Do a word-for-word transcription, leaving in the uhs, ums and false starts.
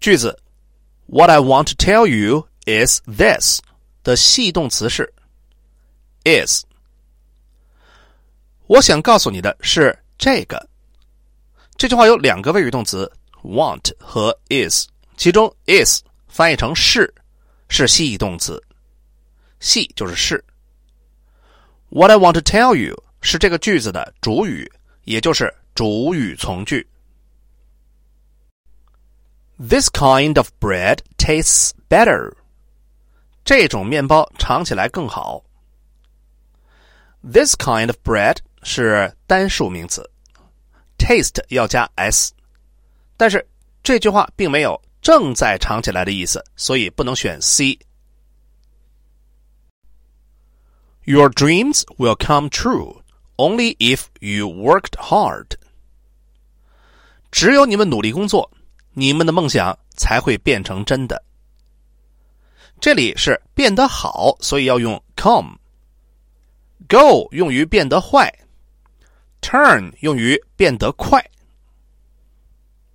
句子 What I want to tell you is this 的系动词是 is。 我想告诉你的是这个。这句话有两个谓语动词 want 和 is， 其中 is 翻译成是，是系动词，系就是是。 What I want to tell you 是这个句子的主语，也就是主语从句。 This kind of bread tastes better 这种面包尝起来更好。 This kind of bread 是单数名词， taste 要加 s， 但是这句话并没有正在尝起来的意思，所以不能选 C。 Your dreams will come true only if you worked hard 只有你们努力工作，你们的梦想才会变成真的。这里是变得好，所以要用 come。 Go 用于变得坏， Turn 用于变得快。